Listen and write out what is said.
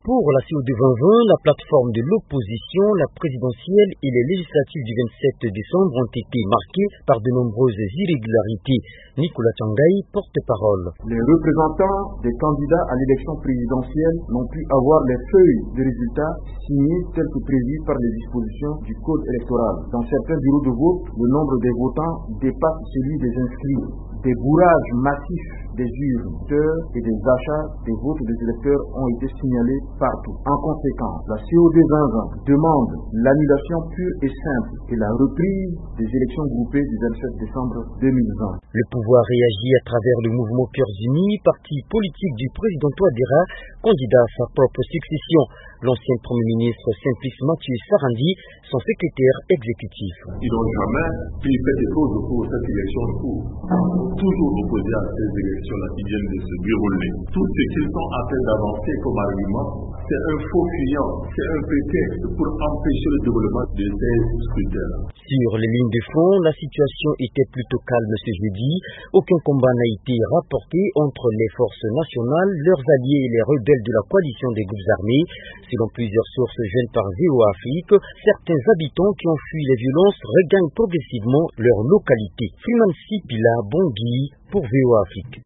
Pour la COD 2020, la plateforme de l'opposition, la présidentielle et les législatives du 27 décembre ont été marquées par de nombreuses irrégularités. Nicolas Tchangaï, porte-parole. Les représentants des candidats à l'élection présidentielle n'ont pu avoir les feuilles de résultats signées telles que prévues par les dispositions du code électoral. Dans certains bureaux de vote, le nombre des votants dépasse celui des inscrits. Des bourrages massifs des urnes et des achats des votes des électeurs ont été signalés partout. En conséquence, la COD 2020 demande l'annulation pure et simple et la reprise des élections groupées du 27 décembre 2020. Le pouvoir réagit à travers le mouvement Cœurs Unis, parti politique du président Touadéra, candidat à sa propre succession. L'ancien Premier ministre Simplice Mathieu Sarandi, son secrétaire exécutif. Ils n'ont jamais fait des choses pour cette élection de cours. Toujours opposés à ces élections-là qui viennent de se dérouler. Tout ce qu'ils sont en train d'avancer comme argument, c'est un faux client, c'est un prétexte pour empêcher le développement de ces scrutins. Sur les lignes de fond, la situation était plutôt calme ce jeudi. Aucun combat n'a été rapporté entre les forces nationales, leurs alliés et les rebelles de la coalition des groupes armés. Selon plusieurs sources jointes par VOA Afrique, certains habitants qui ont fui les violences regagnent progressivement leur localité. Freeman Sipila Bongui pour VOA Afrique.